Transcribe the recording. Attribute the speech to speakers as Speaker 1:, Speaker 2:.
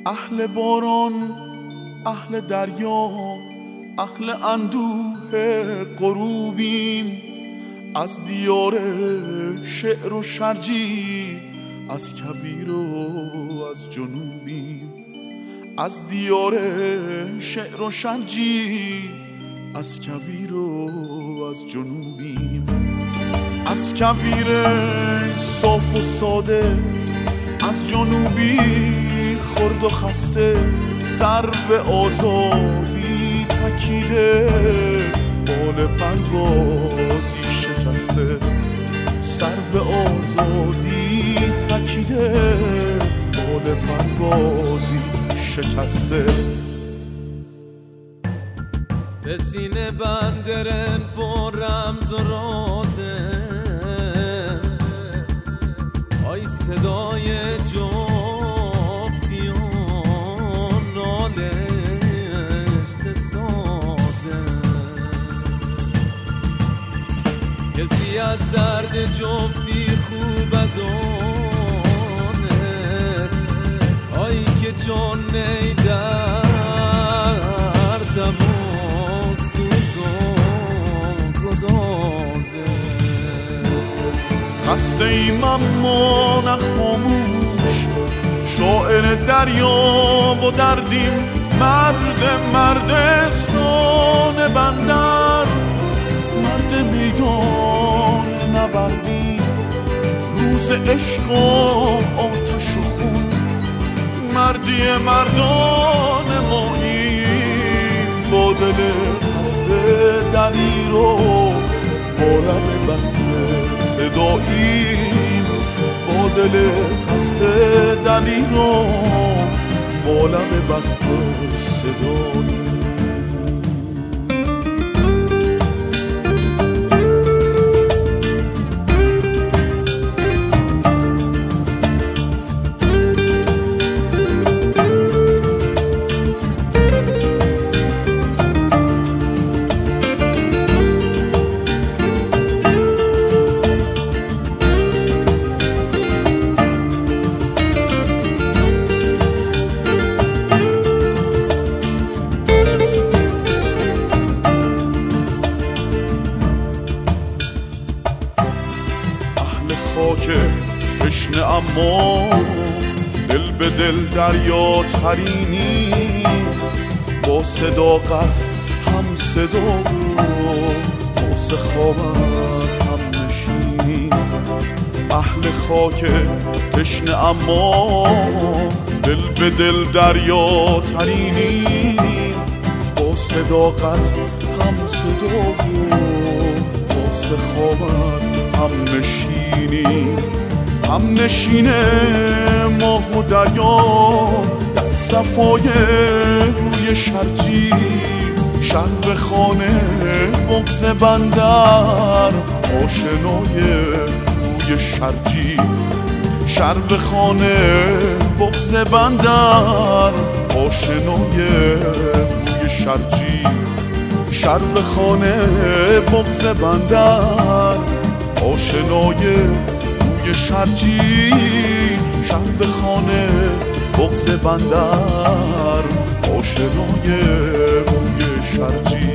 Speaker 1: اهل باران، اهل دریا، اهل اندوه غروبیم. از دیار شعر و شرجی، از کویر و از جنوبیم. از دیار شعر و شرجی، از کویر و از جنوبیم. از کویر صاف و ساده، از جنوبی خرد و خسته، سر به آزادی تکیده، بال پروازی شکسته. سر به آزادی تکیده، بال پروازی شکسته.
Speaker 2: به سینه بندرن با رمز و رازه، آی صدای جفتیان نالشت سازه. کسی از درد جفتی خوب دانه، آی که جان نیدر دوا سوزان گدازه.
Speaker 1: خسته ایم اما نخاموش، شاعر دریا و دردیم. مردستان بندر، مرد میدان نبردیم. روز عشق و آتش و خون، مردی مردان ماییم. با دل خسته دلیر و با لب بسته صداییم. با دل خسته دلیر و با لب بسته صداییم. خاک تشنه اما دل به دل دریا ترینی. با صداقت هم صدا با سخاوت هم نشینی. اهل خاک تشنه اما دل به دل دریا ترینی. با صداقت هم صدا با سخاوت هم نشینی. هم نشینه ماه و دریا در صفای روی شرجی. شرق خانه بغض بندر، آشنای روی شرجی. شرق خانه بغض بندر، آشنای روی شرجی. شرق خانه بغض بندر، آشنای روی شرجی. شرق خانه بغض بندر، آشنای روی شرجی.